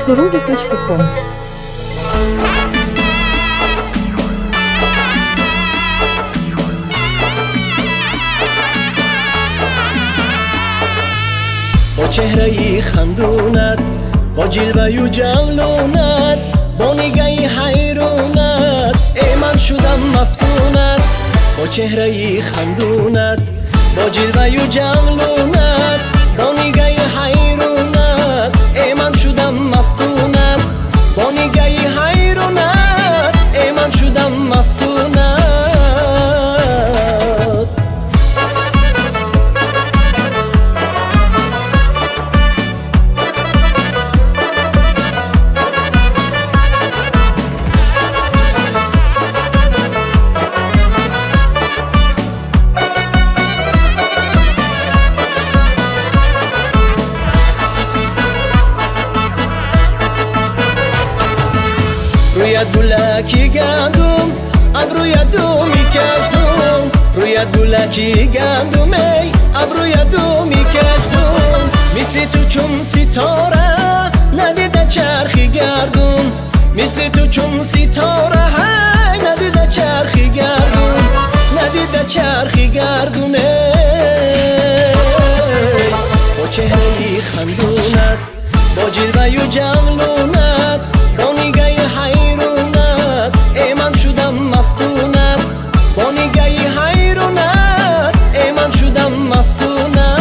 سرود کشف کن. با چهره‌ای خندونت، با جلوه‌ی و جمالونت، با نگاهی حیرونت، ای من شدم مفتونت. با چهره‌ای خندونت، با جلوه‌ی و جمالونت، با نگاهی حیرونت، ای من شدم مفتونت. با نگاهی حیرونت، ای من شدم مفتونت. رویت گلکی گندم، ابرویت دومی کشدم. رویت گلکی گندم، ای ابرویت دومی کشدم. مثل تو چون ستاره ندیده چرخی گردون، مثل تو چون ستاره ندیده چرخی گردون، ندیده چرخی گردون. با چهره‌ی خندونت، با جلوه‌ی و جمالونت، با نگاهی حیرونت، ای من شدم مفتونت. با نگاهی حیرونت، ای من شدم مفتونت.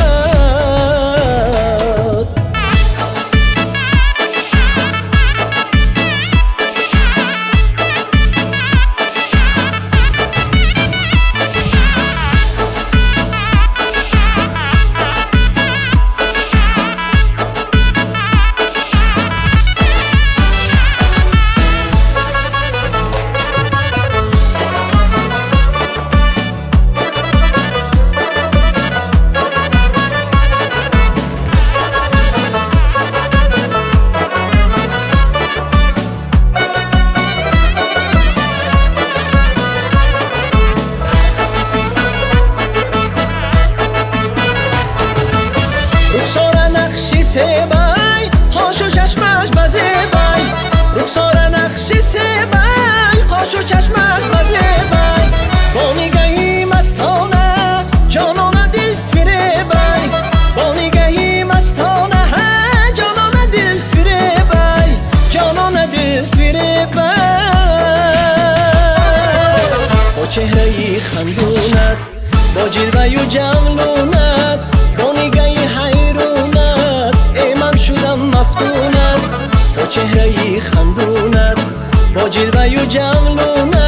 سبای خوش و چشمش بزیبای، رخسار نقشی سبای خوش و چشمش بزیبای. با نگاهی مستانه جانانه دل فریبای، با نگاهی مستانه جانانه دل فریبای، جانانه دل فریبای. با چهره‌ی خندونت، با جلوه‌ی و جمالونت، با نگاهی حیرونت، ای من شدم مفتونت. با چهره‌ی خندونت، با جلوه‌ی و جمالونت،